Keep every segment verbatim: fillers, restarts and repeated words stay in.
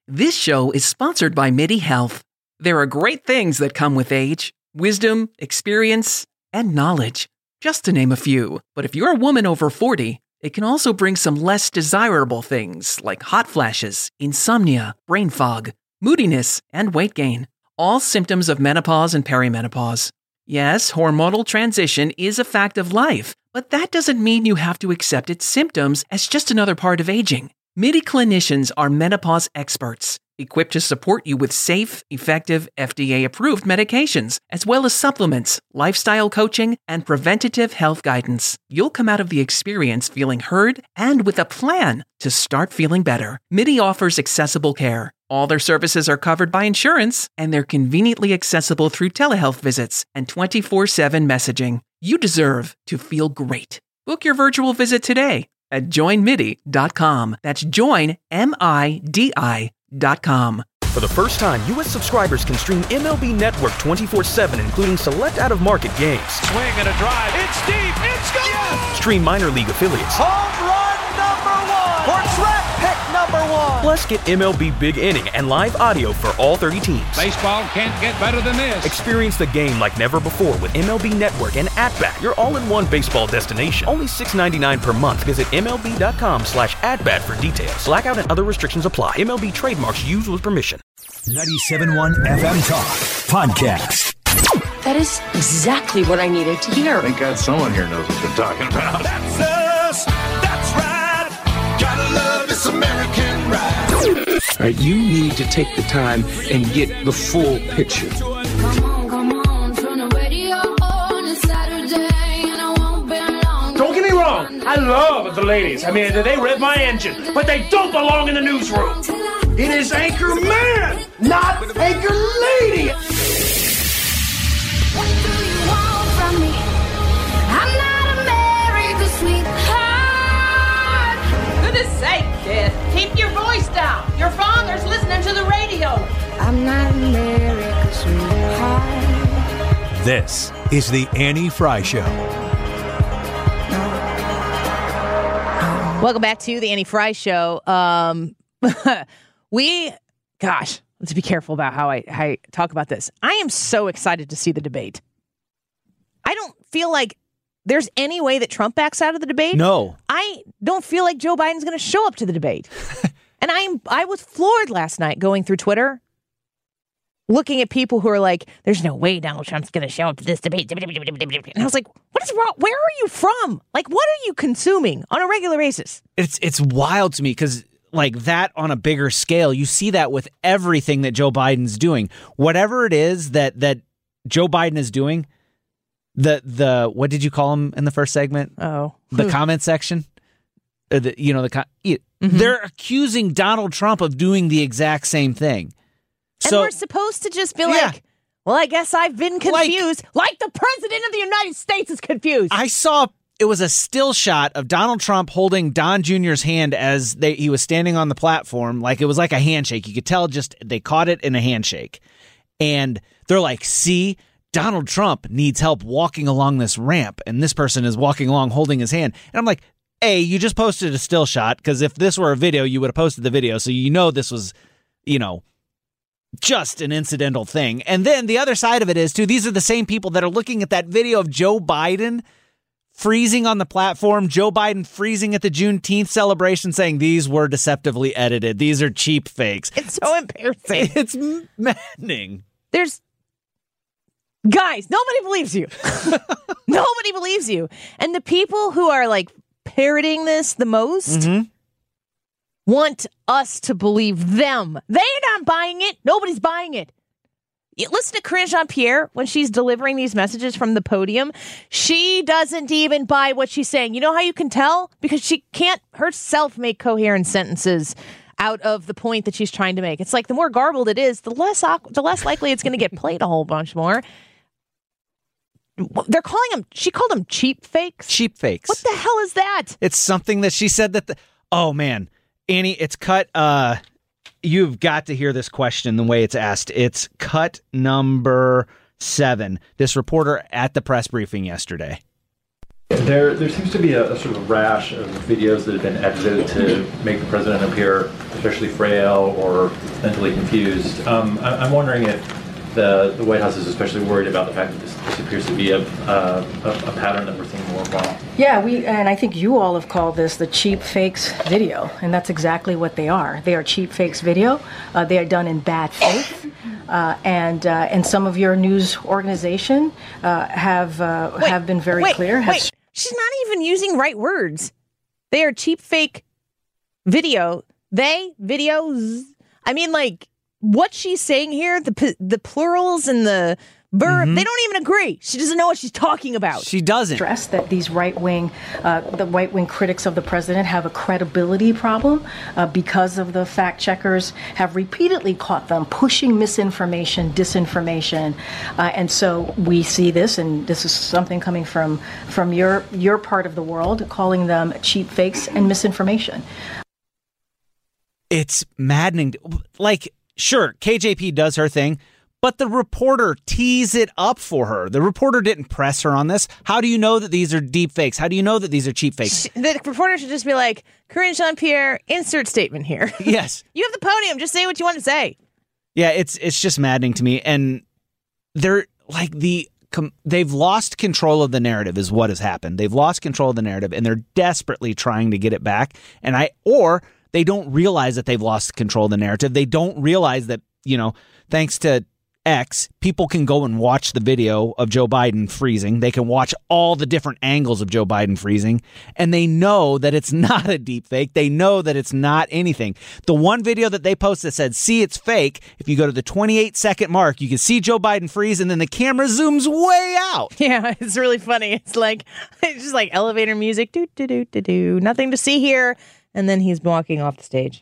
This show is sponsored by MIDI Health. There are great things that come with age: wisdom, experience, and knowledge, just to name a few. But if you're a woman over forty, it can also bring some less desirable things like hot flashes, insomnia, brain fog, moodiness, and weight gain. All symptoms of menopause and perimenopause. Yes, hormonal transition is a fact of life, but that doesn't mean you have to accept its symptoms as just another part of aging. MIDI clinicians are menopause experts, equipped to support you with safe, effective, F D A-approved medications, as well as supplements, lifestyle coaching, and preventative health guidance. You'll come out of the experience feeling heard and with a plan to start feeling better. MIDI offers accessible care. All their services are covered by insurance, and they're conveniently accessible through telehealth visits and twenty-four seven messaging. You deserve to feel great. Book your virtual visit today at join midi dot com. That's join, M I D I dot com. For the first time, U S subscribers can stream M L B Network twenty-four seven, including select out-of-market games. Swing and a drive. It's deep. It's gone. Yes! Stream minor league affiliates. Home run number one. Or track pick number one. Plus, get M L B Big Inning and live audio for all thirty teams. Baseball can't get better than this. Experience the game like never before with M L B Network and At-Bat, your all-in-one baseball destination. Only six dollars and ninety-nine cents per month. Visit M L B dot com slash at-bat for details. Blackout and other restrictions apply. M L B trademarks used with permission. ninety-seven point one F M Talk Podcast. That is exactly what I needed to hear. Thank God someone here knows what they're talking about. That's us. That's right. Gotta love this American ride. All right, you need to take the time and get the full picture. Come on, come on, turn the radio on. It's Saturday and I won't be long. Don't get me wrong. I love the ladies. I mean, they rev my engine, but they don't belong in the newsroom. It is Anchor Man, not Anchor Lady. What do you want from me? I'm not America's sweetheart. Goodness sake, kid. Keep your voice down. Your father's listening to the radio. I'm not America's sweetheart. This is the Annie Fry Show. Welcome back to the Annie Fry Show. Um, we, gosh, let's be careful about how I, how I talk about this. I am so excited to see the debate. I don't feel like there's any way that Trump backs out of the debate. No. I don't feel like Joe Biden's going to show up to the debate. And I'm I was floored last night going through Twitter, looking at people who are like, there's no way Donald Trump's going to show up to this debate. And I was like, what is wrong? Where are you from? Like, what are you consuming on a regular basis? It's it's wild to me because, like, that on a bigger scale, you see that with everything that Joe Biden's doing. Whatever it is that that Joe Biden is doing, the the what did you call him in the first segment? Oh, the comment section. Uh, the, you know the mm-hmm. They're accusing Donald Trump of doing the exact same thing. And so, we're supposed to just be yeah. like, well, I guess I've been confused, like, like the president of the United States is confused. I saw it was a still shot of Donald Trump holding Don Junior's hand as they, he was standing on the platform. Like, it was like a handshake. You could tell just they caught it in a handshake. And they're like, see, Donald Trump needs help walking along this ramp. And this person is walking along holding his hand. And I'm like, A, you just posted a still shot, because if this were a video, you would have posted the video. So you know this was, you know, just an incidental thing. And then the other side of it is, too, these are the same people that are looking at that video of Joe Biden freezing on the platform, Joe Biden freezing at the Juneteenth celebration, saying these were deceptively edited. These are cheap fakes. It's so embarrassing. It's maddening. There's, guys, nobody believes you. Nobody believes you. And the people who are, like, parroting this the most mm-hmm. want us to believe them. They're not buying it. Nobody's buying it. You listen to Karine Jean-Pierre when she's delivering these messages from the podium. She doesn't even buy what she's saying. You know how you can tell? Because she can't herself make coherent sentences out of the point that she's trying to make. It's like the more garbled it is, the less the less likely it's going to get played a whole bunch more. They're calling them, she called them cheap fakes? Cheap fakes. What the hell is that? It's something that she said that, the, oh man, Annie, it's cut, uh, you've got to hear this question the way it's asked. It's cut number seven. This reporter at the press briefing yesterday. There there seems to be a, a sort of rash of videos that have been edited to make the president appear especially frail or mentally confused. Um, I, I'm wondering if the, the White House is especially worried about the fact that this, this appears to be a, uh, a, a pattern that we're seeing more often. Yeah, we and I think you all have called this the cheap fakes video, and that's exactly what they are. They are cheap fakes video. Uh, they are done in bad faith. Uh, and uh, and some of your news organization uh, have uh, wait, have been very wait, clear. Have wait. She's not even using right words. They are cheap fake video. They videos. I mean, like what she's saying here, the the plurals and the verb, mm-hmm. they don't even agree. She doesn't know what she's talking about. She doesn't. Stress that these right wing, uh, the right wing critics of the president have a credibility problem uh, because of the fact checkers have repeatedly caught them pushing misinformation, disinformation, uh, and so we see this, and this is something coming from from your your part of the world, calling them cheap fakes and misinformation. It's maddening. Like, sure, K J P does her thing. But the reporter tees it up for her. The reporter didn't press her on this. How do you know that these are deep fakes? How do you know that these are cheap fakes? The reporter should just be like, Karine Jean-Pierre, insert statement here. Yes. You have the podium. Just say what you want to say. Yeah, it's it's just maddening to me. And they're like the com- they've lost control of the narrative is what has happened. They've lost control of the narrative and they're desperately trying to get it back. And I or they don't realize that they've lost control of the narrative. They don't realize that, you know, thanks to X, people can go and watch the video of Joe Biden freezing. They can watch all the different angles of Joe Biden freezing, and they know that it's not a deep fake. They know that it's not anything. The one video that they posted that said, see, it's fake. If you go to the twenty-eight second mark, you can see Joe Biden freeze, and then the camera zooms way out. Yeah, it's really funny. It's like, it's just like elevator music. Do, do, do, do, do. Nothing to see here. And then he's walking off the stage.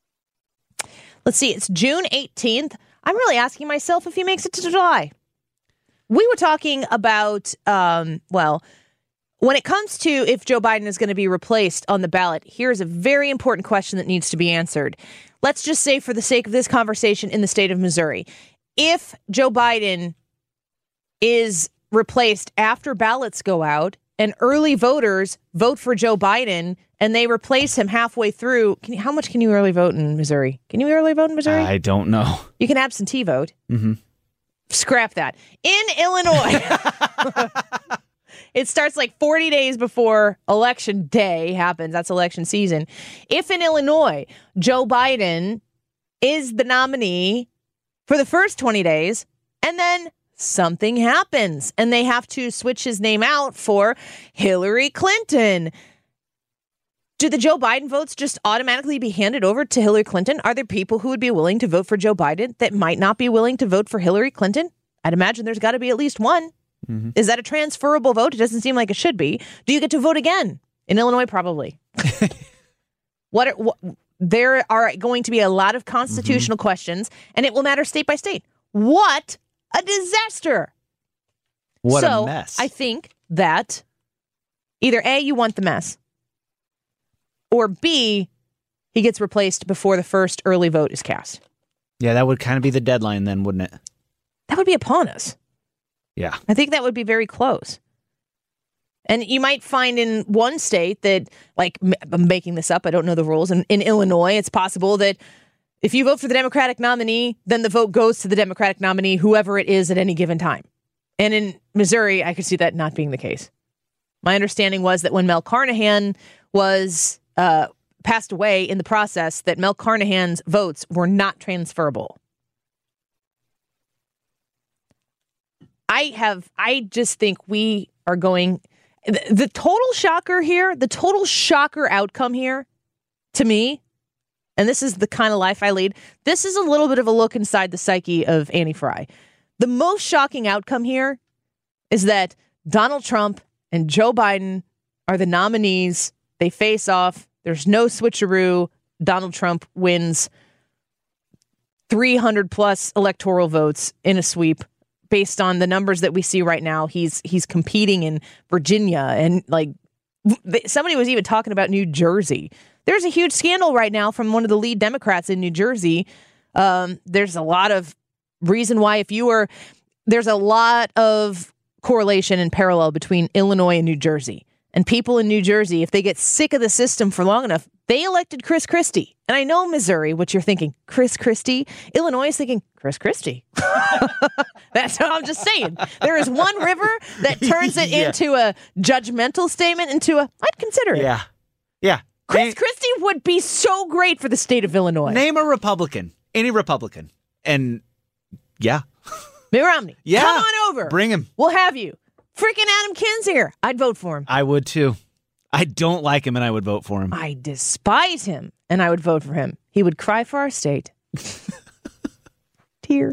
Let's see. It's June eighteenth. I'm really asking myself if he makes it to July. We were talking about, um, well, when it comes to if Joe Biden is going to be replaced on the ballot, here's a very important question that needs to be answered. Let's just say for the sake of this conversation in the state of Missouri, if Joe Biden is replaced after ballots go out and early voters vote for Joe Biden and they replace him halfway through. Can you, how much can you early vote in Missouri? Can you early vote in Missouri? I don't know. You can absentee vote. Mm-hmm. Scrap that. In Illinois, it starts like forty days before election day happens. That's election season. If in Illinois, Joe Biden is the nominee for the first twenty days, and then something happens and they have to switch his name out for Hillary Clinton, do the Joe Biden votes just automatically be handed over to Hillary Clinton? Are there people who would be willing to vote for Joe Biden that might not be willing to vote for Hillary Clinton? I'd imagine there's got to be at least one. Mm-hmm. Is that a transferable vote? It doesn't seem like it should be. Do you get to vote again? In Illinois, probably. what, are, what There are going to be a lot of constitutional mm-hmm. questions, and it will matter state by state. What a disaster. What so, a mess. I think that either A, you want the mess, or B, he gets replaced before the first early vote is cast. Yeah, that would kind of be the deadline then, wouldn't it? That would be upon us. Yeah. I think that would be very close. And you might find in one state that, like, I'm making this up, I don't know the rules. In, in Illinois, it's possible that if you vote for the Democratic nominee, then the vote goes to the Democratic nominee, whoever it is at any given time. And in Missouri, I could see that not being the case. My understanding was that when Mel Carnahan was uh, passed away in the process, that Mel Carnahan's votes were not transferable. I have, I just think we are going, the, the total shocker here, the total shocker outcome here, to me, and this is the kind of life I lead, this is a little bit of a look inside the psyche of Annie Fry. The most shocking outcome here is that Donald Trump and Joe Biden are the nominees. They face off. There's no switcheroo. Donald Trump wins three hundred plus electoral votes in a sweep based on the numbers that we see right now. He's he's competing in Virginia, and like somebody was even talking about New Jersey. There's a huge scandal right now from one of the lead Democrats in New Jersey. Um, there's a lot of reason why if you were, there's a lot of correlation and parallel between Illinois and New Jersey. And people in New Jersey, if they get sick of the system for long enough, they elected Chris Christie. And I know Missouri, what you're thinking, Chris Christie. Illinois is thinking, Chris Christie. That's how I'm just saying. There is one river that turns it yeah. into a judgmental statement, into a, I'd consider it. Yeah. Yeah. Chris name, Christie would be so great for the state of Illinois. Name a Republican. Any Republican. And yeah. Mitt Romney. Yeah. Come on over. Bring him. We'll have you. Freaking Adam Kinzinger. I'd vote for him. I would too. I don't like him and I would vote for him. I despise him and I would vote for him. He would cry for our state. Tear.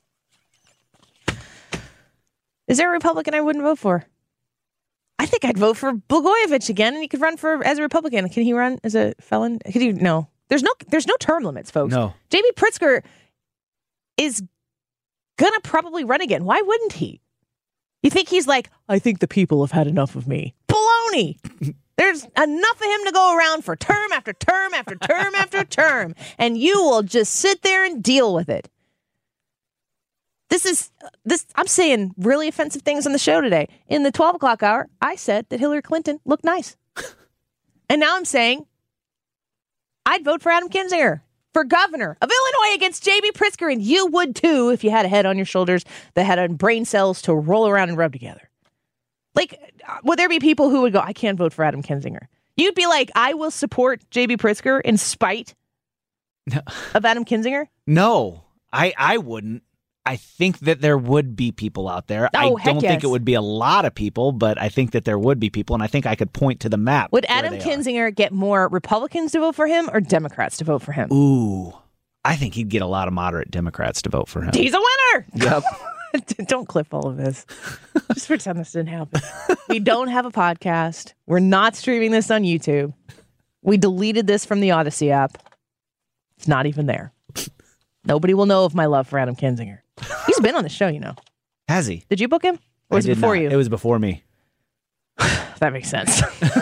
Is there a Republican I wouldn't vote for? I think I'd vote for Blagojevich again, and he could run for as a Republican. Can he run as a felon? Could he? No. There's no. There's no term limits, folks. No. J B Pritzker is gonna probably run again. Why wouldn't he? You think he's like, I think the people have had enough of me. Baloney. There's enough of him to go around for term after term after term after term, and you will just sit there and deal with it. This is this. I'm saying really offensive things on the show today. In the twelve o'clock hour, I said that Hillary Clinton looked nice. And now I'm saying I'd vote for Adam Kinzinger for governor of Illinois against J B Pritzker, and you would too if you had a head on your shoulders that had brain cells to roll around and rub together. Like, would there be people who would go, I can't vote for Adam Kinzinger? You'd be like, I will support J B Pritzker in spite no. of Adam Kinzinger? No, I, I wouldn't. I think that there would be people out there. Oh, I heck don't yes. think it would be a lot of people, but I think that there would be people, and I think I could point to the map. Would Adam Kinzinger are. get more Republicans to vote for him or Democrats to vote for him? Ooh, I think he'd get a lot of moderate Democrats to vote for him. He's a winner! Yep. Don't clip all of this. Just pretend this didn't happen. We don't have a podcast. We're not streaming this on YouTube. We deleted this from the Odyssey app. It's not even there. Nobody will know of my love for Adam Kinzinger. He's been on the show, you know. Has he? Did you book him? Or was I it did before not. you? It was before me. That makes sense.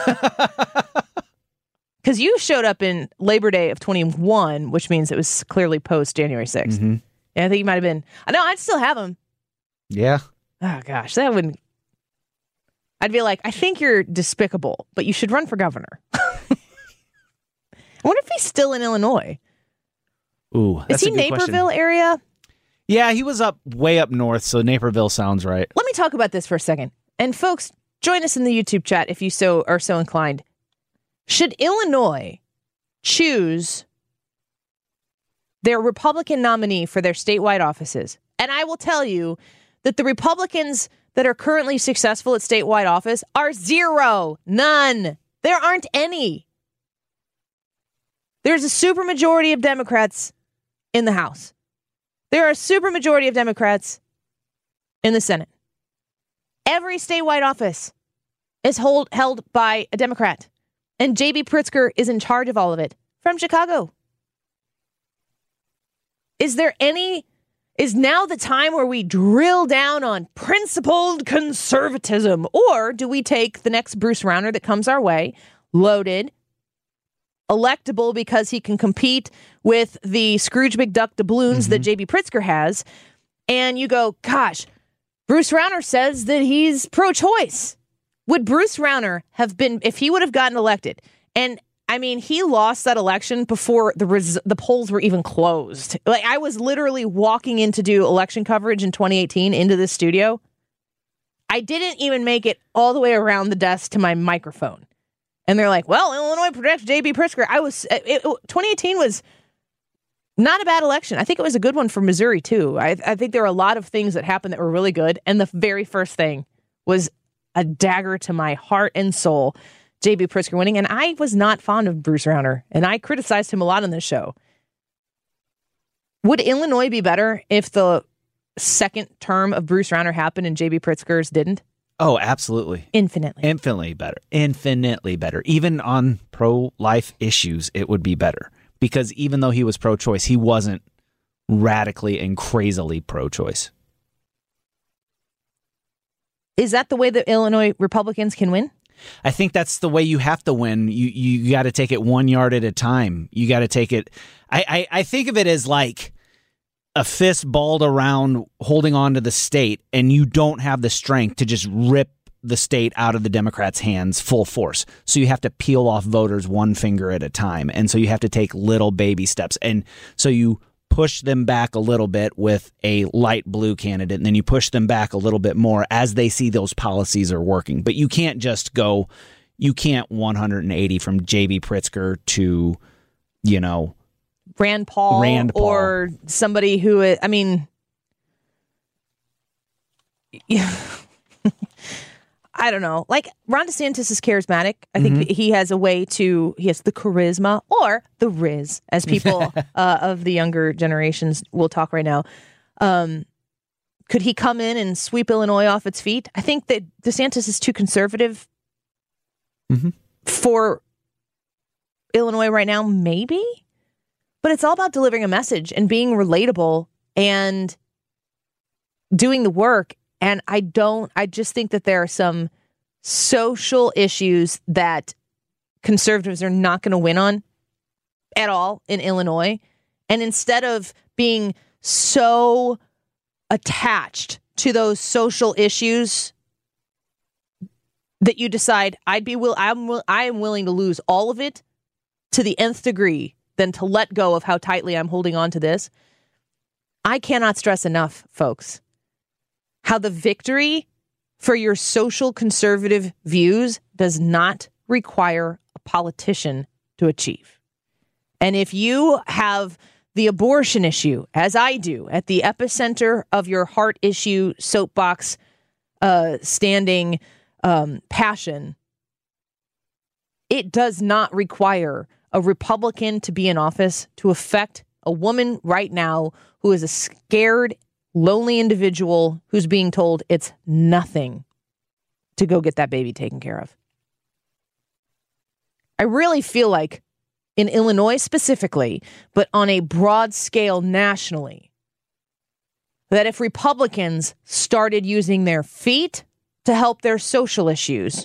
Because you showed up in Labor Day of twenty-one, which means it was clearly post January sixth. Mm-hmm. Yeah, I think you might have been. I know, I'd still have him. Yeah. Oh, gosh, that wouldn't. I'd be like, I think you're despicable, but you should run for governor. I wonder if he's still in Illinois. Ooh, that's Is he a good Naperville question. area? Yeah, he was up way up north, so Naperville sounds right. Let me talk about this for a second. And folks, join us in the YouTube chat if you so are so inclined. Should Illinois choose their Republican nominee for their statewide offices? And I will tell you that the Republicans that are currently successful at statewide office are zero. None. There aren't any. There's a supermajority of Democrats in the House. There are a supermajority of Democrats in the Senate. Every statewide office is hold, held by a Democrat. And J B Pritzker is in charge of all of it from Chicago. Is there any... Is now the time where we drill down on principled conservatism? Or do we take the next Bruce Rauner that comes our way, loaded, electable because he can compete with the Scrooge McDuck doubloons mm-hmm. that J B Pritzker has, and you go, gosh, Bruce Rauner says that he's pro-choice. Would Bruce Rauner have been, if he would have gotten elected, and I mean, he lost that election before the res- the polls were even closed. Like, I was literally walking in to do election coverage in twenty eighteen into this studio. I didn't even make it all the way around the desk to my microphone. And they're like, well, Illinois protects J B Pritzker. I was, it, it, twenty eighteen was not a bad election. I think it was a good one for Missouri, too. I, I think there were a lot of things that happened that were really good. And the very first thing was a dagger to my heart and soul. J B Pritzker winning, and I was not fond of Bruce Rauner, and I criticized him a lot on this show. Would Illinois be better if the second term of Bruce Rauner happened and J B Pritzker's didn't? Oh, absolutely. Infinitely. Infinitely better. Infinitely better. Even on pro-life issues, it would be better. Because even though he was pro-choice, he wasn't radically and crazily pro-choice. Is that the way that Illinois Republicans can win? I think that's the way you have to win. You you got to take it one yard at a time. You got to take it. I, I, I think of it as like a fist balled around holding on to the state, and you don't have the strength to just rip the state out of the Democrats' hands full force. So you have to peel off voters one finger at a time. And so you have to take little baby steps. And so you push them back a little bit with a light blue candidate, and then you push them back a little bit more as they see those policies are working. But you can't just go, you can't one hundred eighty from J B Pritzker to, you know, Rand Paul, Rand Paul. Or somebody who, I mean, yeah. I don't know. Like, Ron DeSantis is charismatic. I think Mm-hmm. he has a way to, he has the charisma or the Riz, as people uh, of the younger generations will talk right now. Um, could he come in and sweep Illinois off its feet? I think that DeSantis is too conservative mm-hmm. for Illinois right now, maybe. But it's all about delivering a message and being relatable and doing the work. And I don't, I just think that there are some social issues that conservatives are not going to win on at all in Illinois. And instead of being so attached to those social issues that you decide I'd be will I'm I am willing to lose all of it to the nth degree than to let go of how tightly I'm holding on to this. I cannot stress enough, folks, how the victory for your social conservative views does not require a politician to achieve. And if you have the abortion issue, as I do, at the epicenter of your heart issue soapbox uh, standing um, passion, it does not require a Republican to be in office to affect a woman right now who is a scared, lonely individual who's being told it's nothing to go get that baby taken care of. I really feel like in Illinois specifically, but on a broad scale nationally, that if Republicans started using their feet to help their social issues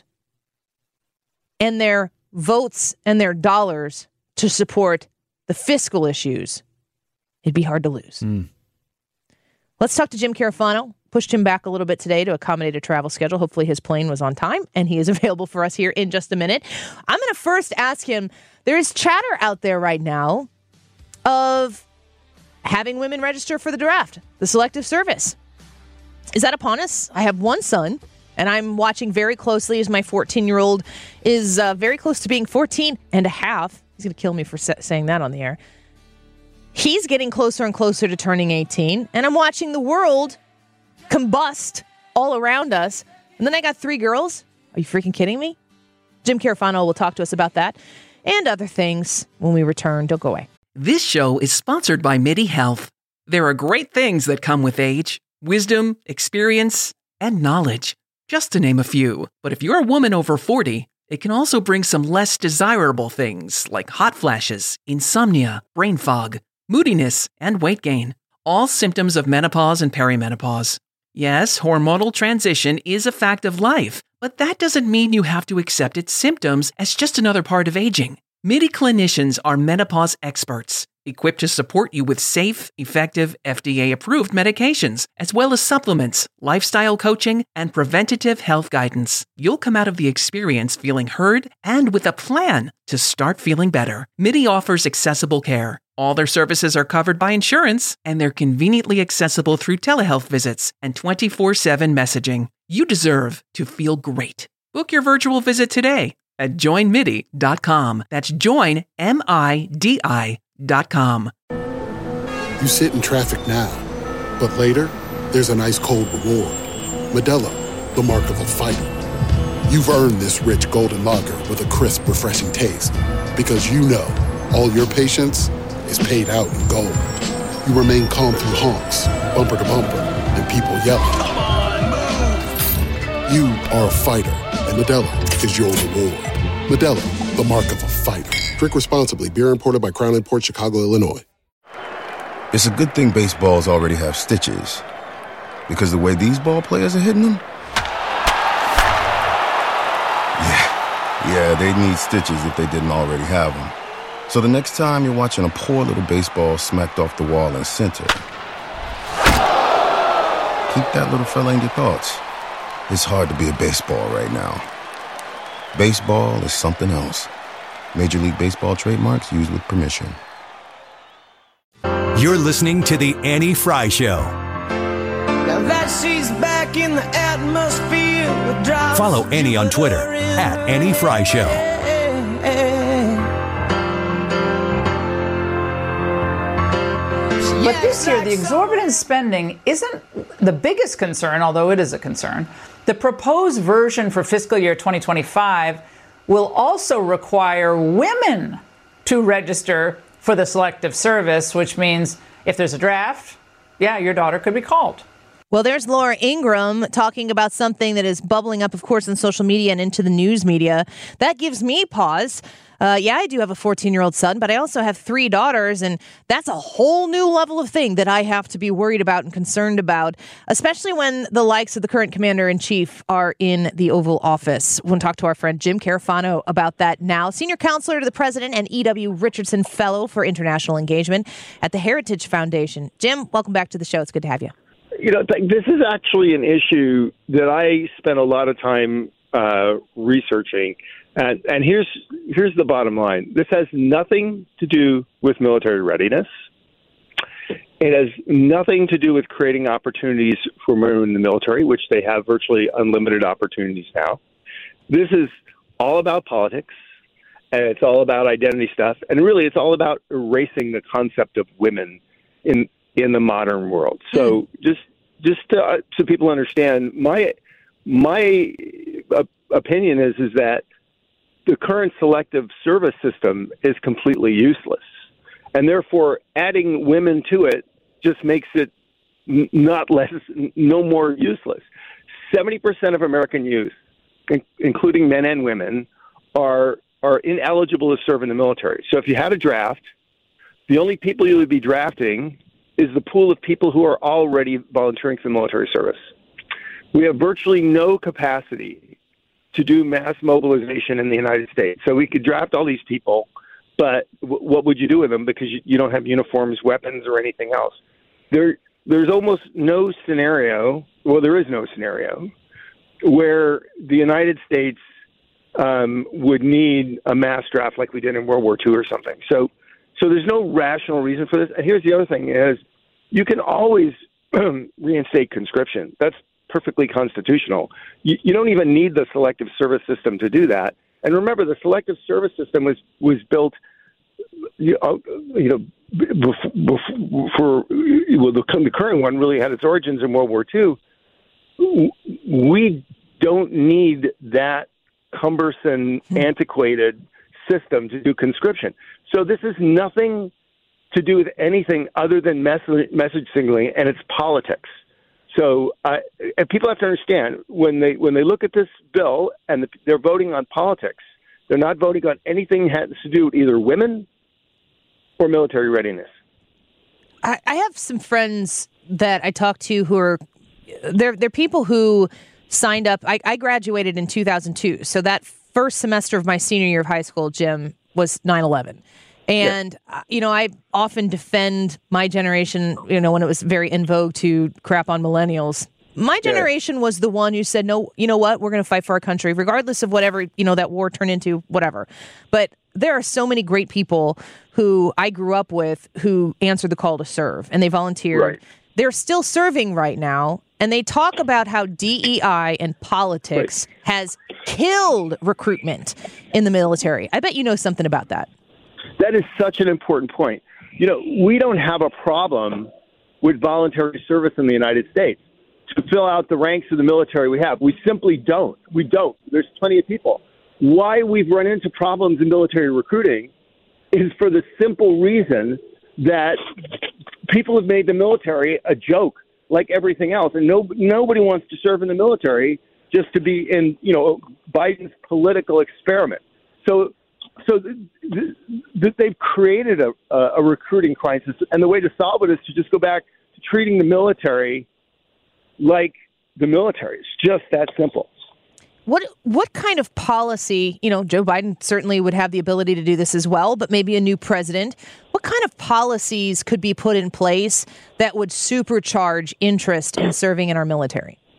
and their votes and their dollars to support the fiscal issues, it'd be hard to lose. Mm. Let's talk to Jim Carafano. Pushed him back a little bit today to accommodate a travel schedule. Hopefully his plane was on time, and he is available for us here in just a minute. I'm going to first ask him, there is chatter out there right now of having women register for the draft, the Selective Service. Is that upon us? I have one son, and I'm watching very closely as my fourteen-year-old is uh, very close to being fourteen and a half. He's going to kill me for sa- saying that on the air. He's getting closer and closer to turning eighteen, and I'm watching the world combust all around us. And then I got three girls. Are you freaking kidding me? Jim Carafano will talk to us about that and other things when we return. Don't go away. This show is sponsored by MIDI Health. There are great things that come with age, wisdom, experience, and knowledge, just to name a few. But if you're a woman over forty, it can also bring some less desirable things like hot flashes, insomnia, brain fog, moodiness, and weight gain. All symptoms of menopause and perimenopause. Yes, hormonal transition is a fact of life, but that doesn't mean you have to accept its symptoms as just another part of aging. MIDI clinicians are menopause experts, equipped to support you with safe, effective, F D A-approved medications, as well as supplements, lifestyle coaching, and preventative health guidance. You'll come out of the experience feeling heard and with a plan to start feeling better. MIDI offers accessible care. All their services are covered by insurance, and they're conveniently accessible through telehealth visits and twenty-four seven messaging. You deserve to feel great. Book your virtual visit today at join midi dot com. That's join, M I D I dot com. You sit in traffic now, but later, there's an ice cold reward. Modelo, the mark of a fighter. You've earned this rich golden lager with a crisp, refreshing taste. Because you know, all your patience is paid out in gold. You remain calm through honks, bumper to bumper, and people yelling. Come on, move! You are a fighter, and Modelo is your reward. Modelo, the mark of a fighter. Drink responsibly. Beer imported by Crown Imports, Chicago, Illinois. It's a good thing baseballs already have stitches. Because the way these ball players are hitting them? Yeah, yeah, they need stitches if they didn't already have them. So the next time you're watching a poor little baseball smacked off the wall in center, keep that little fella in your thoughts. It's hard to be a baseball right now. Baseball is something else. Major League Baseball trademarks used with permission. You're listening to The Annie Fry Show. Now that she's back in the atmosphere. Follow Annie on Twitter at Annie Fry Show. But this year, the exorbitant spending isn't the biggest concern, although it is a concern. The proposed version for fiscal year twenty twenty-five will also require women to register for the Selective Service, which means if there's a draft, yeah, your daughter could be called. Well, there's Laura Ingraham talking about something that is bubbling up, of course, in social media and into the news media. That gives me pause. Uh, yeah, I do have a fourteen-year-old son, but I also have three daughters, and that's a whole new level of thing that I have to be worried about and concerned about, especially when the likes of the current commander-in-chief are in the Oval Office. We'll talk to our friend Jim Carafano about that now. Senior counselor to the president and E W. Richardson Fellow for International Engagement at the Heritage Foundation. Jim, welcome back to the show. It's good to have you. You know, this is actually an issue that I spent a lot of time uh, researching. And, and here's here's the bottom line. This has nothing to do with military readiness. It has nothing to do with creating opportunities for women in the military, which they have virtually unlimited opportunities now. This is all about politics, and it's all about identity stuff. And really, it's all about erasing the concept of women in in the modern world. So just just to, uh, so people understand, my my uh, opinion is is that the current selective service system is completely useless, and therefore adding women to it just makes it n- not less, no more useless. seventy percent of American youth, in- including men and women, are are ineligible to serve in the military. So if you had a draft, the only people you would be drafting is the pool of people who are already volunteering for the military service. We have virtually no capacity to do mass mobilization in the United States. So we could draft all these people, but w- what would you do with them? Because you, you don't have uniforms, weapons, or anything else. There, there's almost no scenario, well, there is no scenario, where the United States um, would need a mass draft like we did in World War Two or something. So so there's no rational reason for this. And here's the other thing is you can always reinstate conscription. That's perfectly constitutional. You, you don't even need the selective service system to do that. And remember, the selective service system was was built, you know, you know before, before well, the, the current one really had its origins in World War Two. We don't need that cumbersome, antiquated system to do conscription. So this is nothing to do with anything other than message, message signaling, and it's politics. So uh, and people have to understand when they when they look at this bill and the, they're voting on politics, they're not voting on anything that has to do with either women or military readiness. I, I have some friends that I talk to who are they're they're people who signed up. I, I graduated in two thousand two, so that first semester of my senior year of high school, Jim, was nine eleven. And, yeah. you know, I often defend my generation, you know, when it was very in vogue to crap on millennials. My generation yeah. was the one who said, no, you know what, we're going to fight for our country, regardless of whatever, you know, that war turned into, whatever. But there are so many great people who I grew up with who answered the call to serve, and they volunteered. Right. They're still serving right now, and they talk about how D E I and politics right. has killed recruitment in the military. I bet you know something about that. That is such an important point. You know, we don't have a problem with voluntary service in the United States to fill out the ranks of the military we have. We simply don't. We don't. There's plenty of people. Why we've run into problems in military recruiting is for the simple reason that people have made the military a joke like everything else. And no, nobody wants to serve in the military just to be in, you know, Biden's political experiment. So So th- th- they've created a, a recruiting crisis, and the way to solve it is to just go back to treating the military like the military. It's just that simple. What what kind of policy, you know, Joe Biden certainly would have the ability to do this as well, but maybe a new president, what kind of policies could be put in place that would supercharge interest in serving in our military?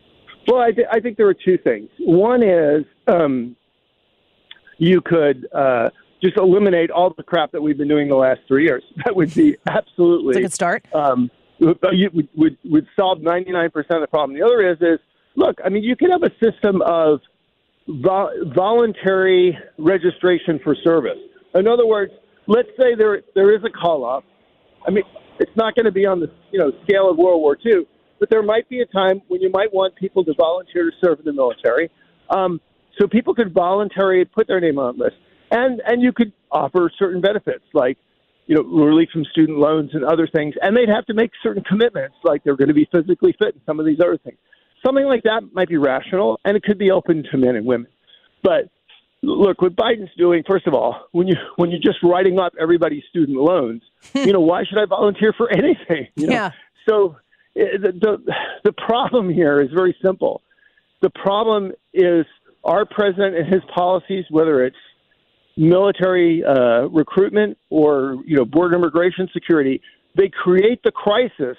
Well, I, th- I think there are two things. One is um, you could uh, just eliminate all the crap that we've been doing the last three years. That would be absolutely It's a good start. Um, would, would, would solve ninety-nine percent of the problem. The other is, is look, I mean, you could have a system of vo- voluntary registration for service. In other words, let's say there there is a call-up. I mean, it's not going to be on the you know scale of World War Two, but there might be a time when you might want people to volunteer to serve in the military. Um, so people could voluntarily put their name on the list. And and you could offer certain benefits like, you know, relief from student loans and other things. And they'd have to make certain commitments, like they're going to be physically fit and some of these other things. Something like that might be rational, and it could be open to men and women. But look, what Biden's doing, first of all, when you when you're just writing up everybody's student loans, you know, why should I volunteer for anything? You know? Yeah. So the, the the problem here is very simple. The problem is our president and his policies, whether it's military uh, recruitment or you know border immigration security, they create the crisis,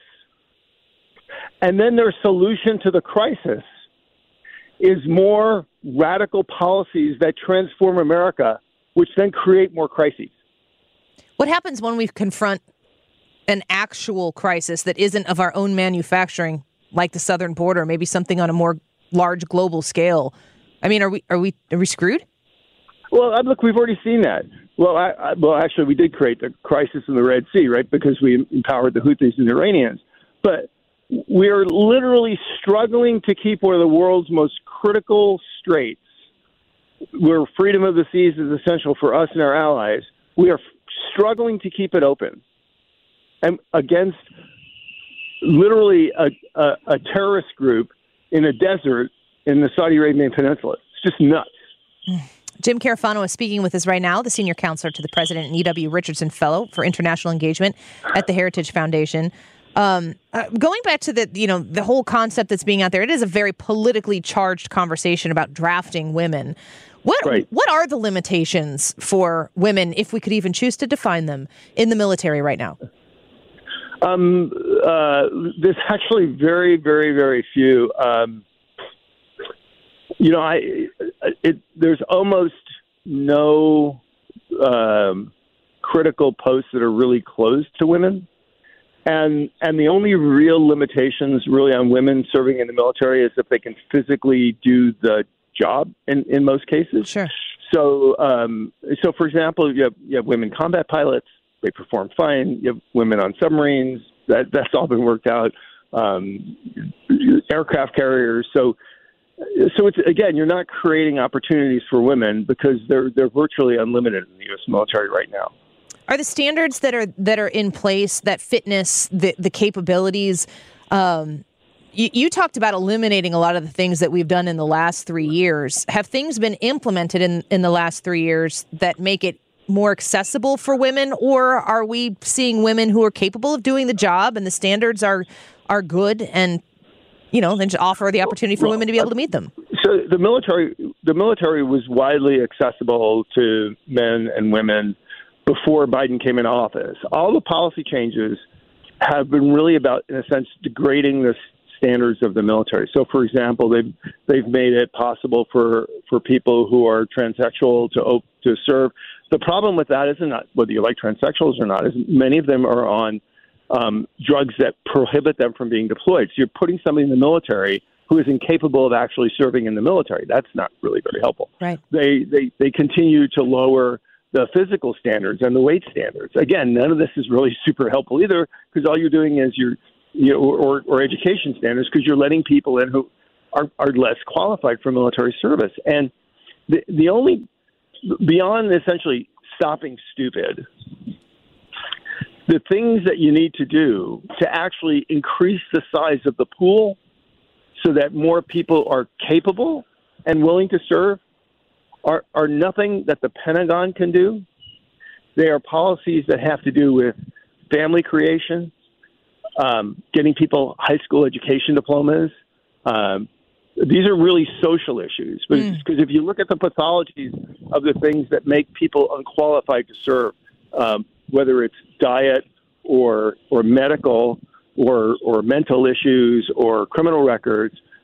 and then their solution to the crisis is more radical policies that transform America, which then create more crises. What happens when we confront an actual crisis that isn't of our own manufacturing, like the southern border, maybe something on a more large global scale? I mean, are we are we are we screwed? Well, look, we've already seen that. Well, I, I, well, actually, we did create the crisis in the Red Sea, right, because we empowered the Houthis and the Iranians. But we are literally struggling to keep one of the world's most critical straits, where freedom of the seas is essential for us and our allies. We are struggling to keep it open, and against literally a, a, a terrorist group in a desert in the Saudi Arabian Peninsula. It's just nuts. Jim Carafano is speaking with us right now, the senior counselor to the president and E W Richardson Fellow for International Engagement at the Heritage Foundation. Um, uh, going back to the, you know, the whole concept that's being out there, it is a very politically charged conversation about drafting women. What right. what are the limitations for women, if we could even choose to define them, in the military right now? Um, uh, there's actually very, very, very few. Um, you know, I it, there's almost no um, critical posts that are really closed to women. And and the only real limitations really on women serving in the military is if they can physically do the job in, in most cases. Sure. So, um, so for example, you have, you have women combat pilots. They perform fine. You have women on submarines. That that's all been worked out. Um, aircraft carriers. So, so it's again, you're not creating opportunities for women because they're they're virtually unlimited in the U S military right now. Are the standards that are that are in place, that fitness, the the capabilities? Um, you, you talked about eliminating a lot of the things that we've done in the last three years. Have things been implemented in, in the last three years that make it more accessible for women, or are we seeing women who are capable of doing the job and the standards are are good, and you know, then just offer the opportunity for well, women to be able to meet them? So the military, the military was widely accessible to men and women before Biden came into office. All the policy changes have been really about, in a sense, degrading the standards of the military. So, for example, they've they've made it possible for, for people who are transsexual to to serve. The problem with that isn't not whether you like transsexuals or not. Is many of them are on um, drugs that prohibit them from being deployed. So you're putting somebody in the military who is incapable of actually serving in the military. That's not really very helpful. Right. They they they continue to lower the physical standards and the weight standards. Again, none of this is really super helpful either, because all you're doing is you're, you know, or, or education standards, because you're letting people in who are, are less qualified for military service. And the the only, beyond essentially stopping stupid, the things that you need to do to actually increase the size of the pool so that more people are capable and willing to serve Are, are nothing that the Pentagon can do. They are policies that have to do with family creation, um, getting people high school education diplomas. Um, these are really social issues. Because mm. if you look at the pathologies of the things that make people unqualified to serve, um, whether it's diet or or medical or or mental issues or criminal records,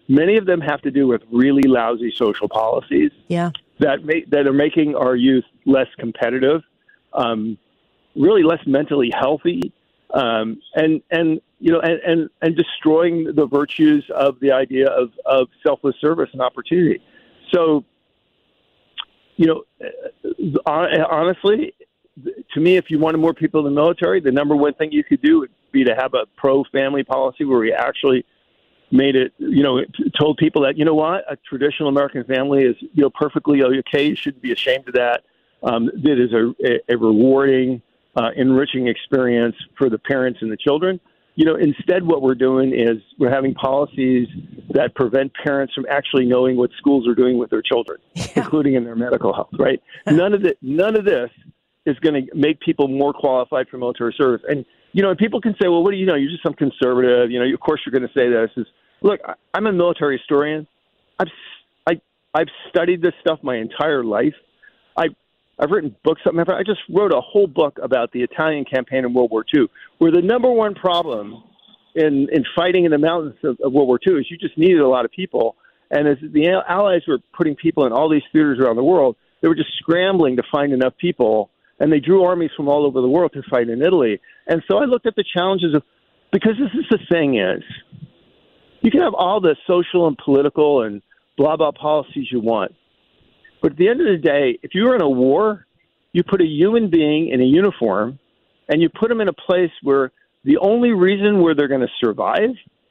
Many of them have to do with really lousy social policies. Yeah. That make, that are making our youth less competitive, um, really less mentally healthy, um, and and you know and, and, and destroying the virtues of the idea of, of selfless service and opportunity. So, you know, honestly, to me, if you wanted more people in the military, the number one thing you could do would be to have a pro-family policy where we actually made it, you know, told people that, you know what, a traditional American family is, you know, perfectly okay. You shouldn't be ashamed of that. Um, it is a, a rewarding, uh, enriching experience for the parents and the children. You know, instead what we're doing is we're having policies that prevent parents from actually knowing what schools are doing with their children, yeah. including in their medical health, right? None of the, none of this is going to make people more qualified for military service. And, you know, people can say, well, what do you know? You're just some conservative. You know, of course you're going to say this. Is, look, I'm a military historian. I've I, I've studied this stuff my entire life. I, I've written books. I just wrote a whole book about the Italian campaign in World War Two, where the number one problem in, in fighting in the mountains of, of World War Two is you just needed a lot of people. And as the Allies were putting people in all these theaters around the world, they were just scrambling to find enough people. And they drew armies from all over the world to fight in Italy. And so I looked at the challenges of, because this is the thing is, you can have all the social and political and blah, blah policies you want. But at the end of the day, if you're in a war, you put a human being in a uniform and you put them in a place where the only reason where they're going to survive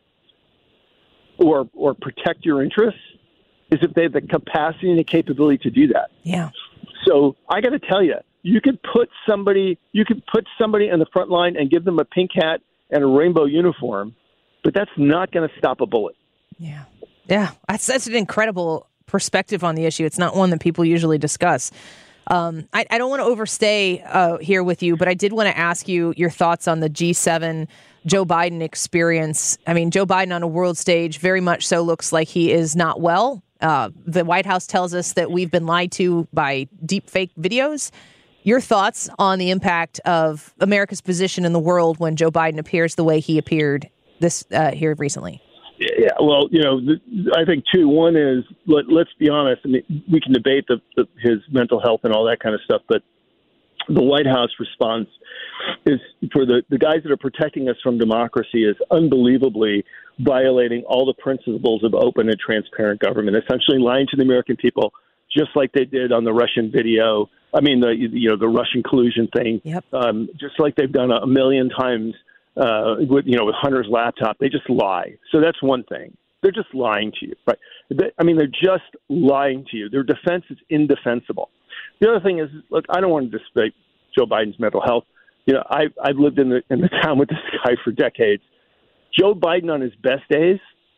or or protect your interests is if they have the capacity and the capability to do that. Yeah. So I got to tell you, You could put somebody, you could put somebody in the front line and give them a pink hat and a rainbow uniform, but that's not going to stop a bullet. Yeah, yeah, that's that's an incredible perspective on the issue. It's not one that people usually discuss. Um, I, I don't want to overstay uh, here with you, but I did want to ask you your thoughts on the G seven Joe Biden experience. I mean, Joe Biden on a world stage very much so looks like he is not well. Uh, the White House tells us that we've been lied to by deep fake videos. Your thoughts on the impact of America's position in the world when Joe Biden appears the way he appeared this uh, here recently? Yeah, well, you know, I think, two, one is, let, let's be honest, I mean, we can debate the, the, his mental health and all that kind of stuff, but the White House response is, for the, the guys that are protecting us from democracy, is unbelievably violating all the principles of open and transparent government, essentially lying to the American people, just like they did on the Russian video. I mean, the you know the Russian collusion thing. Yep. Um, just like they've done a million times uh, with you know with Hunter's laptop. They just lie. So that's one thing. They're just lying to you, right? They, I mean, they're just lying to you. Their defense is indefensible. The other thing is, look, I don't want to dispute Joe Biden's mental health. You know, I I've lived in the in the town with this guy for decades. Joe Biden on his best days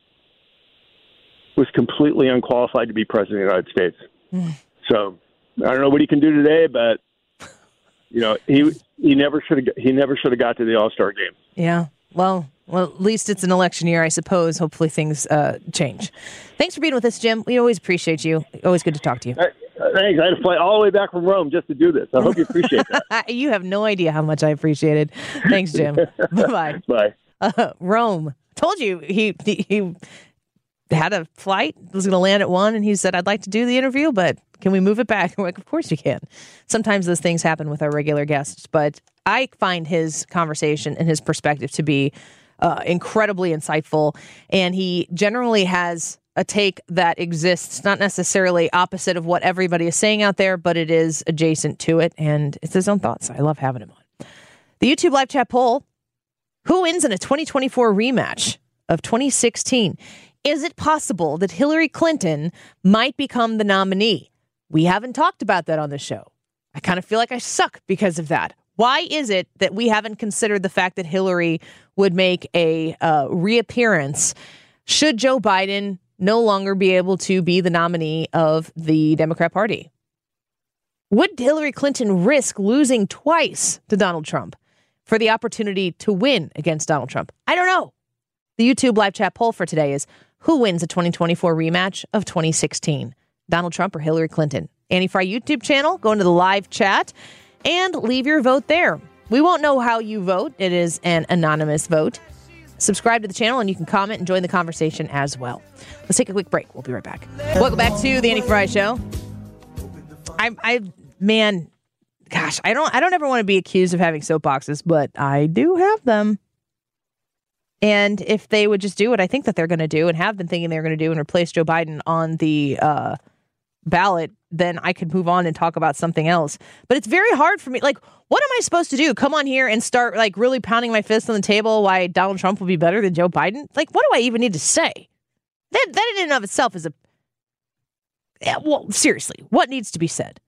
was completely unqualified to be president of the United States. Mm. So I don't know what he can do today, but you know, he he never should have he never should have got to the All-Star game. Yeah. Well, well, at least it's an election year, I suppose. Hopefully things uh, change. Thanks for being with us, Jim. We always appreciate you. Always good to talk to you. Right. Thanks. I had to fly all the way back from Rome just to do this. I hope you appreciate that. You have no idea how much I appreciate it. Thanks, Jim. Bye-bye. Bye. Uh, Rome. Told you he, he he had a flight, was going to land at one, and he said, I'd like to do the interview, but can we move it back? I'm like, of course you can. Sometimes those things happen with our regular guests, but I find his conversation and his perspective to be uh, incredibly insightful, and he generally has a take that exists, not necessarily opposite of what everybody is saying out there, but it is adjacent to it, and it's his own thoughts. I love having him on. The YouTube live chat poll: who wins in a twenty twenty-four rematch of twenty sixteen? Is it possible that Hillary Clinton might become the nominee? We haven't talked about that on the show. I kind of feel like I suck because of that. Why is it that we haven't considered the fact that Hillary would make a uh, reappearance should Joe Biden no longer be able to be the nominee of the Democrat Party? Would Hillary Clinton risk losing twice to Donald Trump for the opportunity to win against Donald Trump? I don't know. The YouTube live chat poll for today is: who wins a twenty twenty-four rematch of twenty sixteen? Donald Trump or Hillary Clinton? Annie Frey YouTube channel, go into the live chat and leave your vote there. We won't know how you vote. It is an anonymous vote. subscribe to the channel, and you can comment and join the conversation as well. Let's take a quick break. We'll be right back. Welcome back to the Andy Fry Show. I, I, man, gosh, I don't, I don't ever want to be accused of having soapboxes, but I do have them. And if they would just do what I think that they're going to do and have been thinking they're going to do and replace Joe Biden on the uh, ballot, then I could move on and talk about something else. But it's very hard for me. Like, what am I supposed to do? Come on here and start like really pounding my fist on the table why Donald Trump will be better than Joe Biden? Like, what do I even need to say? That, that in and of itself is a... Yeah, well, seriously, what needs to be said?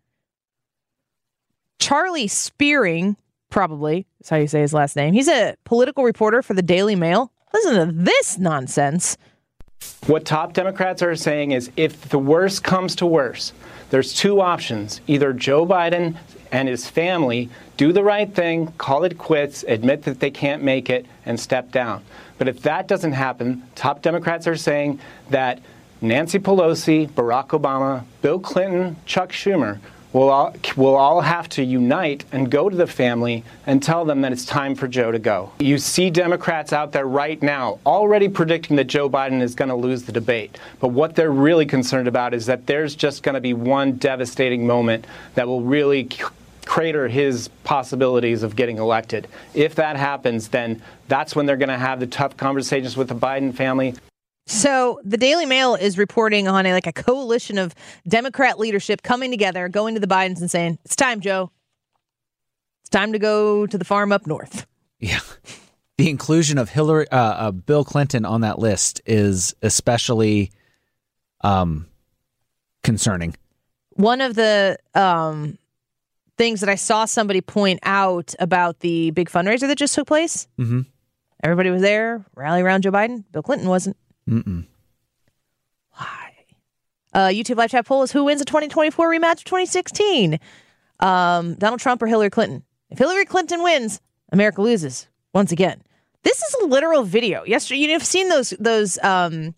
Charlie Spearing, probably is how you say his last name. He's a political reporter for the Daily Mail. Listen to this nonsense. What top Democrats are saying is if the worst comes to worst, there's two options. Either Joe Biden and his family do the right thing, call it quits, admit that they can't make it, and step down. But if that doesn't happen, top Democrats are saying that Nancy Pelosi, Barack Obama, Bill Clinton, Chuck Schumer will all, will all have to unite and go to the family and tell them that it's time for Joe to go. You see Democrats out there right now already predicting that Joe Biden is going to lose the debate. But what they're really concerned about is that there's just going to be one devastating moment that will really crater his possibilities of getting elected. If that happens, then that's when they're going to have the tough conversations with the Biden family. So the Daily Mail is reporting on a, like a coalition of Democrat leadership coming together, going to the Bidens and saying, it's time, Joe. It's time to go to the farm up north. Yeah. The inclusion of Hillary, uh, uh, Bill Clinton on that list is especially um, concerning. One of the um, things that I saw somebody point out about the big fundraiser that just took place, mm-hmm. everybody was there, rally around Joe Biden. Bill Clinton wasn't. Mm-mm. Why? Uh, YouTube live chat poll is who wins the twenty twenty-four rematch of twenty sixteen? Um, Donald Trump or Hillary Clinton? If Hillary Clinton wins, America loses once again. This is a literal video. Yesterday, you've seen those those um,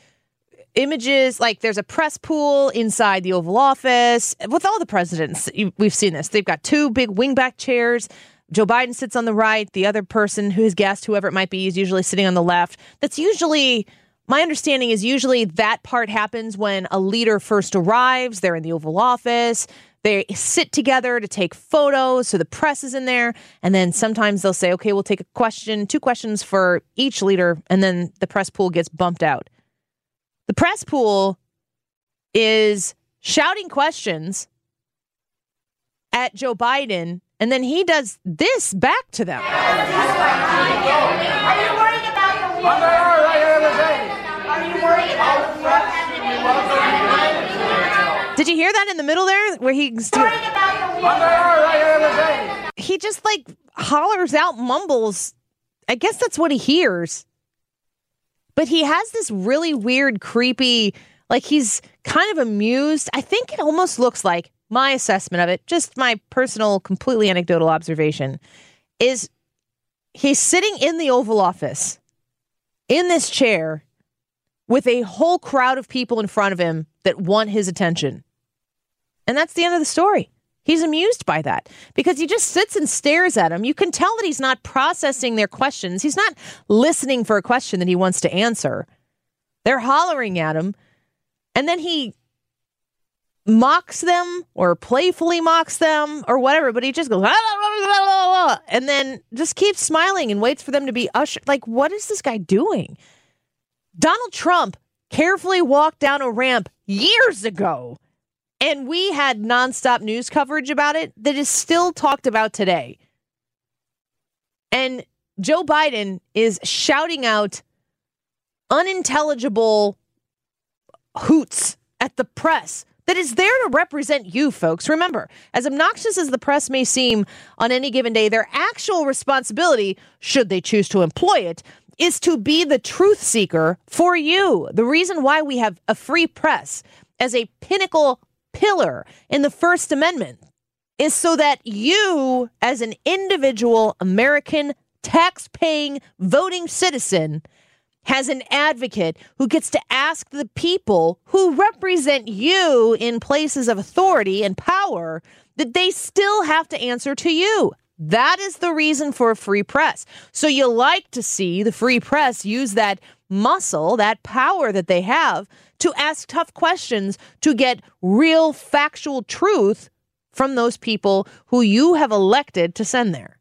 images. Like there's a press pool inside the Oval Office with all the presidents. We've seen this. They've got two big wingback chairs. Joe Biden sits on the right. The other person, who his guest, whoever it might be, is usually sitting on the left. That's usually... My understanding is usually that part happens when a leader first arrives. They're in the Oval Office. They sit together to take photos. So the press is in there. And then sometimes they'll say, okay, we'll take a question, two questions for each leader. And then the press pool gets bumped out. The press pool is shouting questions at Joe Biden. And then he does this back to them. Are you worried about the Are you worried about the Did you hear that in the middle there? Where he He just like hollers out, mumbles. I guess that's what he hears. But he has this really weird, creepy, like he's kind of amused. I think it almost looks like, my assessment of it, just my personal, completely anecdotal observation, is he's sitting in the Oval Office in this chair with a whole crowd of people in front of him that want his attention. And that's the end of the story. He's amused by that because he just sits and stares at them. You can tell that he's not processing their questions. He's not listening for a question that he wants to answer. They're hollering at him. And then he mocks them or playfully mocks them or whatever, but he just goes, and then just keeps smiling and waits for them to be ushered. Like, what is this guy doing? Donald Trump carefully walked down a ramp years ago, and we had nonstop news coverage about it that is still talked about today. And Joe Biden is shouting out unintelligible hoots at the press that is there to represent you, folks. Remember, as obnoxious as the press may seem on any given day, their actual responsibility, should they choose to employ it, is to be the truth seeker for you. The reason why we have a free press as a pinnacle pillar in the First Amendment is so that you, as an individual American tax-paying voting citizen, has an advocate who gets to ask the people who represent you in places of authority and power that they still have to answer to you. That is the reason for a free press. So you like to see the free press use that muscle, that power that they have to ask tough questions, to get real factual truth from those people who you have elected to send there.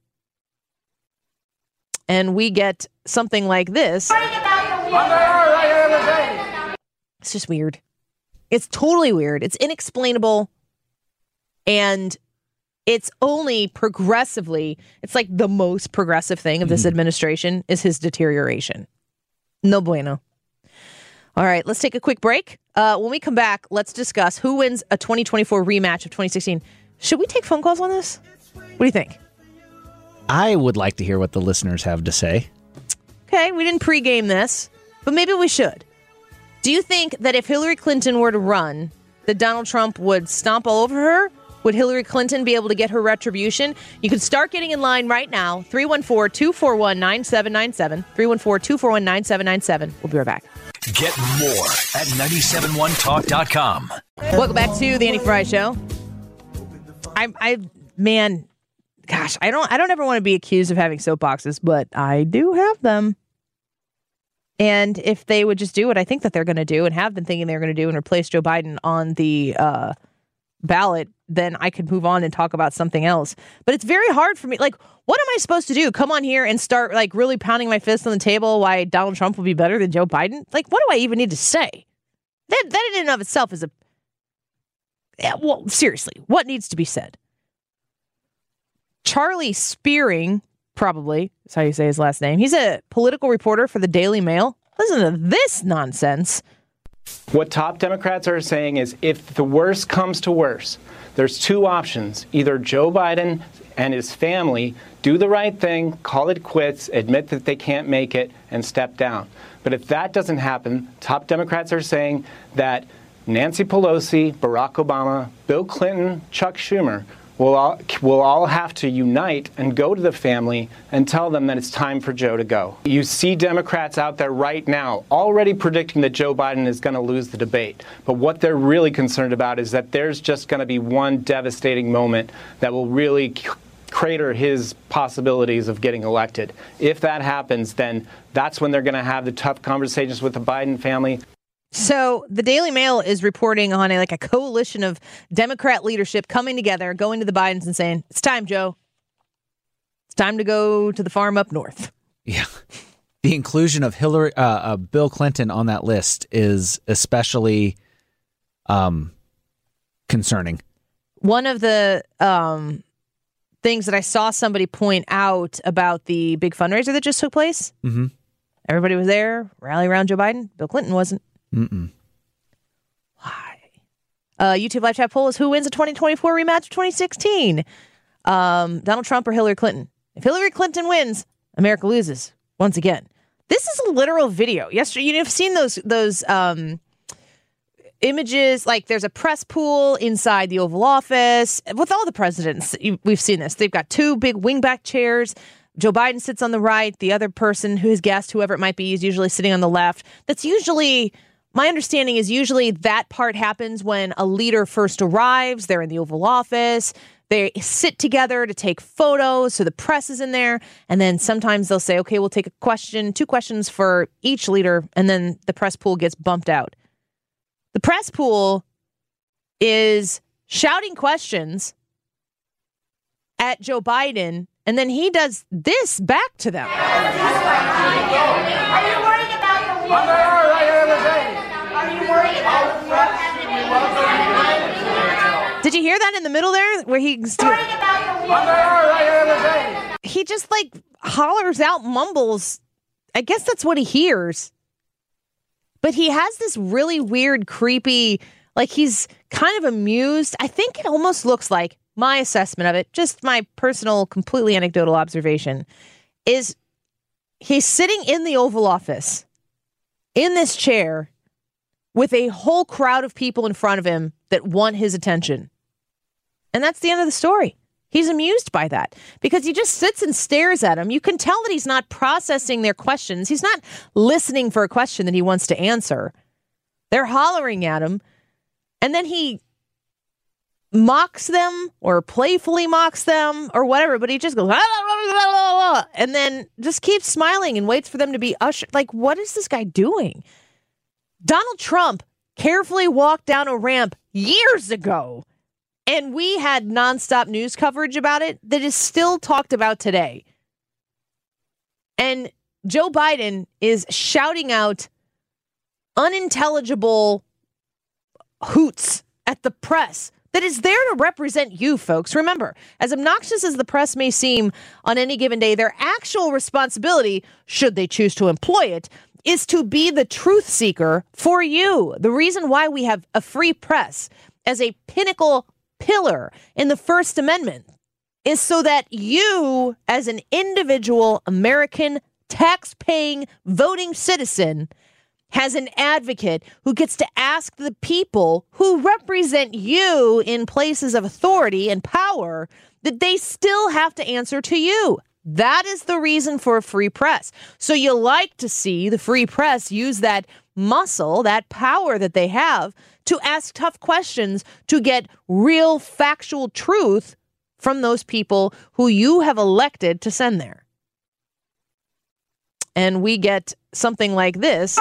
And we get something like this. It's just weird. It's totally weird. It's inexplainable. And it's only progressively, it's like the most progressive thing of this mm-hmm. administration is his deterioration. No bueno. All right, let's take a quick break. Uh, when we come back, let's discuss who wins a twenty twenty-four rematch of twenty sixteen. Should we take phone calls on this? What do you think? I would like to hear what the listeners have to say. Okay, we didn't pregame this, but maybe we should. Do you think that if Hillary Clinton were to run, that Donald Trump would stomp all over her? Would Hillary Clinton be able to get her retribution? You can start getting in line right now. three one four, two four one, nine seven nine seven. three one four, two four one, nine seven nine seven. We'll be right back. Get more at nine seven one talk dot com. Welcome back to the Andy Fry Show. I, I, man, gosh, I don't, I don't ever want to be accused of having soapboxes, but I do have them. And if they would just do what I think that they're going to do and have been thinking they're going to do and replace Joe Biden on the uh, ballot, then I could move on and talk about something else. But it's very hard for me. Like, what am I supposed to do? Come on here and start like really pounding my fist on the table why Donald Trump will be better than Joe Biden? Like, what do I even need to say? That that in and of itself is a... Yeah, well, seriously, what needs to be said? Charlie Spearing, probably is how you say his last name. He's a political reporter for the Daily Mail. Listen to this nonsense. What top Democrats are saying is if the worst comes to worst, there's two options. Either Joe Biden and his family do the right thing, call it quits, admit that they can't make it, and step down. But if that doesn't happen, top Democrats are saying that Nancy Pelosi, Barack Obama, Bill Clinton, Chuck Schumer will all, will all have to unite and go to the family and tell them that it's time for Joe to go. You see Democrats out there right now already predicting that Joe Biden is going to lose the debate. But what they're really concerned about is that there's just going to be one devastating moment that will really crater his possibilities of getting elected. If that happens, then that's when they're going to have the tough conversations with the Biden family. So the Daily Mail is reporting on a, like a coalition of Democrat leadership coming together, going to the Bidens and saying, it's time, Joe. It's time to go to the farm up north. Yeah. The inclusion of Hillary, uh, uh, Bill Clinton on that list is especially um, concerning. One of the um, things that I saw somebody point out about the big fundraiser that just took place, mm-hmm. everybody was there, rally around Joe Biden. Bill Clinton wasn't. Mm-mm. Why? Uh, YouTube live chat poll is who wins the twenty twenty-four rematch of twenty sixteen? Um, Donald Trump or Hillary Clinton? If Hillary Clinton wins, America loses once again. This is a literal video. Yesterday, you've seen those those um, images. Like there's a press pool inside the Oval Office with all the presidents. We've seen this. They've got two big wingback chairs. Joe Biden sits on the right. The other person, who his guest, whoever it might be, is usually sitting on the left. That's usually... My understanding is usually that part happens when a leader first arrives. They're in the Oval Office. They sit together to take photos. So the press is in there. And then sometimes they'll say, okay, we'll take a question, two questions for each leader. And then the press pool gets bumped out. The press pool is shouting questions at Joe Biden. And then he does this back to them. Are you worried about your Are you worried about the Did you hear that in the middle there? Where he He just like hollers out, mumbles. I guess that's what he hears. But he has this really weird, creepy, like he's kind of amused. I think it almost looks like, my assessment of it, just my personal, completely anecdotal observation, is he's sitting in the Oval Office in this chair with a whole crowd of people in front of him that want his attention. And that's the end of the story. He's amused by that because he just sits and stares at him. You can tell that he's not processing their questions. He's not listening for a question that he wants to answer. They're hollering at him. And then he mocks them or playfully mocks them or whatever, but he just goes, and then just keeps smiling and waits for them to be ushered. Like, what is this guy doing? Donald Trump carefully walked down a ramp years ago, and we had nonstop news coverage about it that is still talked about today. And Joe Biden is shouting out unintelligible hoots at the press that is there to represent you, folks. Remember, as obnoxious as the press may seem on any given day, their actual responsibility, should they choose to employ it, is to be the truth seeker for you. The reason why we have a free press as a pinnacle pillar in the First Amendment is so that you, as an individual American tax-paying voting citizen, has an advocate who gets to ask the people who represent you in places of authority and power that they still have to answer to you. That is the reason for a free press. So you like to see the free press use that muscle, that power that they have to ask tough questions, to get real factual truth from those people who you have elected to send there. And we get something like this.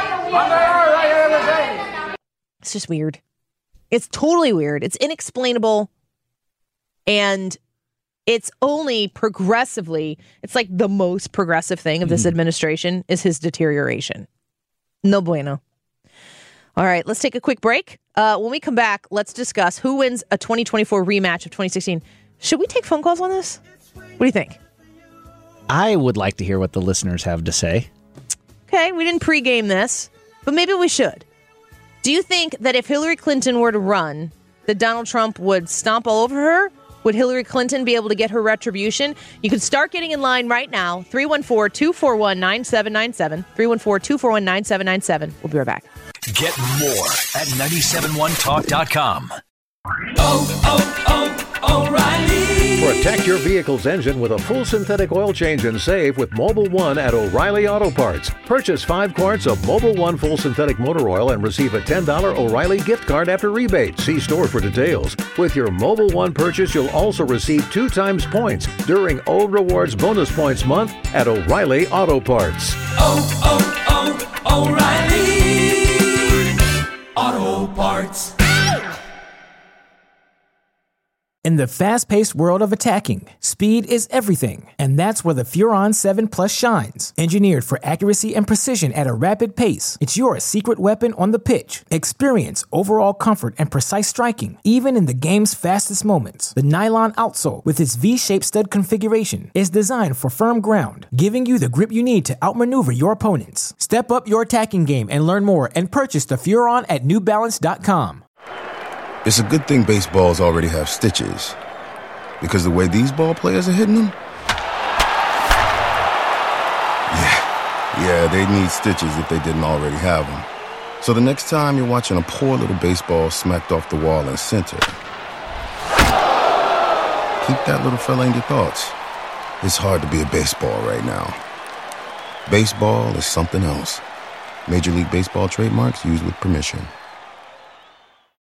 It's just weird. It's totally weird. It's inexplainable. And it's only progressively, it's like the most progressive thing of this administration is his deterioration. No bueno. All right, let's take a quick break. Uh, when we come back, let's discuss who wins a twenty twenty-four rematch of twenty sixteen. Should we take phone calls on this? What do you think? I would like to hear what the listeners have to say. Okay, we didn't pregame this, but maybe we should. Do you think that if Hillary Clinton were to run, that Donald Trump would stomp all over her? Would Hillary Clinton be able to get her retribution? You can start getting in line right now. three one four, two four one, nine seven nine seven. three one four, two four one, nine seven nine seven. We'll be right back. Get more at nine seven one talk dot com. Oh, oh, oh, O'Reilly. Protect your vehicle's engine with a full synthetic oil change and save with Mobil one at O'Reilly Auto Parts. Purchase five quarts of Mobil one full synthetic motor oil and receive a ten dollars O'Reilly gift card after rebate. See store for details. With your Mobil one purchase, you'll also receive two times points during O Rewards Bonus Points Month at O'Reilly Auto Parts. Oh, oh, oh, O'Reilly Auto Parts. In the fast-paced world of attacking, speed is everything, and that's where the Furon seven Plus shines. Engineered for accuracy and precision at a rapid pace, it's your secret weapon on the pitch. Experience overall comfort and precise striking, even in the game's fastest moments. The nylon outsole, with its V-shaped stud configuration, is designed for firm ground, giving you the grip you need to outmaneuver your opponents. Step up your attacking game and learn more and purchase the Furon at new balance dot com. It's a good thing baseballs already have stitches, because the way these ball players are hitting them, yeah, yeah, they need stitches if they didn't already have them. So the next time you're watching a poor little baseball smacked off the wall in center, keep that little fella in your thoughts. It's hard to be a baseball right now. Baseball is something else. Major League Baseball trademarks used with permission.